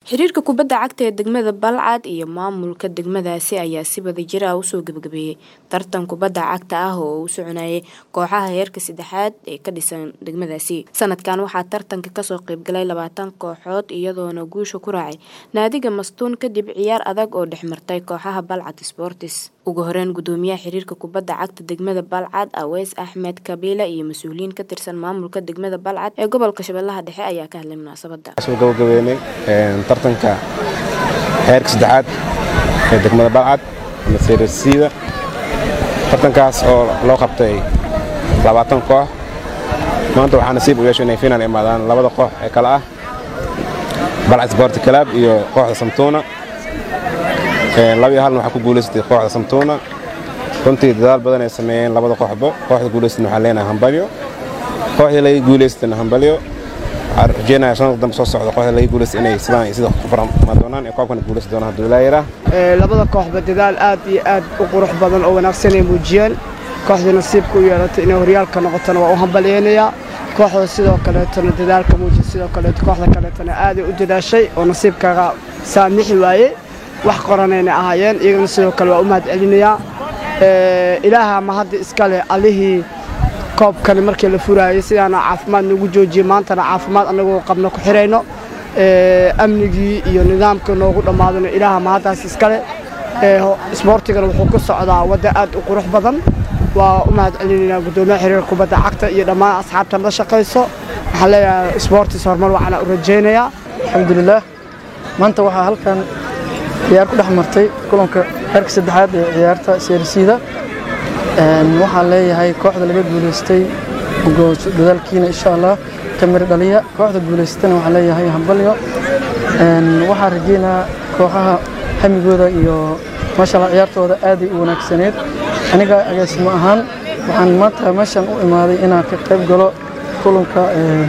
xiriirka kubadda cagta ee degmada Balcad iyo maamulka degmadaasi ayaa si wadajir ah u soo gabagabeeyay tartan kubadda cagta ah oo uu soconayay kooxaha heerka saddexaad ee ka dhisan degmadaasi. Sanadkan waxaa tartanka ka soo qayb galay 20 kooxood iyadoona guusha ku raacay naadiga Mastuun kadib ciyaar adag oo dhexmartay kooxaha Balcad Sports. Ugu horeyn gudoomiyaha xiriirka kubadda cagta degmada Balcad Aweys Axmed Kabila iyo mas'uuliyiin ka tirsan maamulka degmada Balcad ee gobolka Shabeellaha Dhexe ayaa ka hadlay munaasabadda. Soo gabagabeynay tartanka heerka saddexaad ee degmada Balcad ama Seersiida. Tartankaas oo loo qabtay 20 koox. Maanta waxaan nasiib u yeeshay inay final imaadaan labada koox ee kala ah Balcad Sport Club iyo kooxda Samtuna. لو يهال نحكو جولست قاعدة سمتونا كنت دال بدن يسمين لبض قحبة قاعدة جولست نحلينا همبليو قاعدة لي جولست همبليو جينا عشان قدام صوص قاعدة لي جولست إني سلام يصير خبرة مدونان يقابل جولست دونها دولايرة لبض قحبة دال آد وقروح بدن أو نفسنا موجين قاعدة نصيب كويرة إنه ريال كنا قطنا وهمبلينيا قاعدة سيدا كلتنا دال كموجي سيدا كلت قاعدة كلتنا آد وجد شيء ونصيب كغا سامح واي wax qoranayna ahaayeen iyagana sidoo kale waa u mahad celinayaa ilaaha ma hadda iska leh allihii koobkan markii la furaayay sidana caafimaad nagu joojiyay maantana caafimaad anagoo qabno ku xireyno amnigii iyo nidaamka noogu dhamaadana ilaaha ma haddaas iska leh isboortigana wuxuu ku socdaa wada aad u qurux badan waa u mahad celinaynaa gudoomiyaha xiriirka kubadda cagta iyo dhammaan asxaabta la shaqeyso waxaan leeyahay isboortis horumar waxaan u rajaynayaa alxamdulillaah maanta waxaa halkan ciyaar ku dhexmartay kulanka heerka saddexaad ee ciyaarta Seersiida waxaan leeyahay kooxda laga guuleystay dadaalkiina insha Allah kamir dhaliya kooxda guuleystana waxaan leeyahay hambalyo waxaan rajeynaa kooxaha hamigooda iyo masha Allah ciyaartooda aad u wanaagsaneed aniga agaasimo ahaan waxaan maanta meeshan u imaaday inaan ka qayb galo kulanka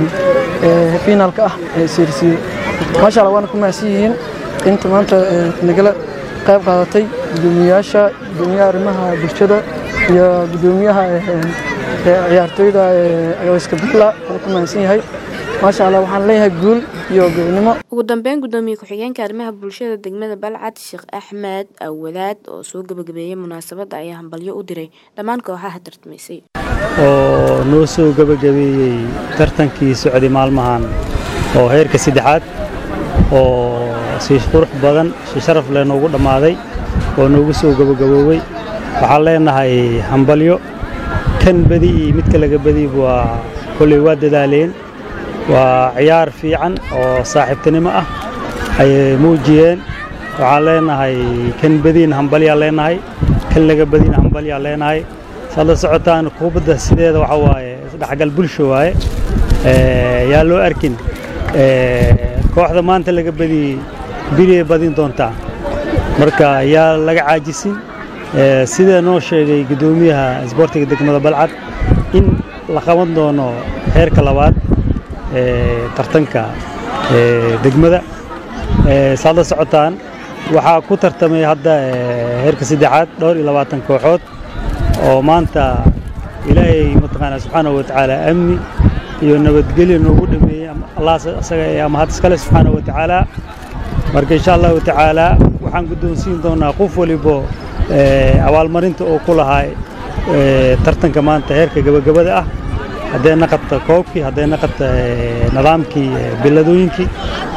finalka ah ee Seersiida masha Allah waan ku mahadsanyihiin inta maanta nagala qayb qaadatay gudoomiyaasha arrimaha bulshada iyo gudoomiyaha ciyaartooyda agaaska Billa oo ku mahadsan yahay maasha Allah waxaan leeyahay guul iyo gobonimo. Ugu dambeyn gudoomiye ku-xigeenka arrimaha bulshada degmada Balcad Sheekh Axmed Awadaad oo soo gabagabeeyay munaasabadda ayaa hambalyo u diray dhammaan kooxaha tartamaysay oo noo soo gabagabeeyay tartankii socday maalmahan oo heerka saddexaad oo si qurux badan si sharaf leh noogu dhamaaday oo noogu soo gabagaboobay waxaan leenahay hambalyo kan badi mid kale laga badi waa kulli waa dadaaleen waa ciyaar fiican oo saaxiibtinimo ah ay muujiyeen waxaan leenahay kan badin hambalyo leenahay kan laga badin hambalyo leenahay sala socotaan kubadda sideeda waxa waaye dhaxgal bulsho waaye yaa loo arkin kooxda maanta laga badi badin doontaa marka yaa laga caajisin sida noo sheegay gudoomiyaha isboortiga degmada Balcad in la qaban doono heerka labaad tartanka degmada saada socotaan waxaa ku tartamay hadda heerka saddexaad 22 kooxood oo maanta ilaahay mataqaana subhanahu wa ta'ala amni iyo nabadgelyo noogu dhameeyay Allah asaga ayaa mahad iska leh subhanahu wa ta'ala marka insha Allah ta'ala waxaan gudoonsiin doonaa qof waliba abaalmarinta oo ku lahaay tartanka maanta heerka gabagabada ah haddii naqad koobkii haddii naqad nidaamkii biladooyinkii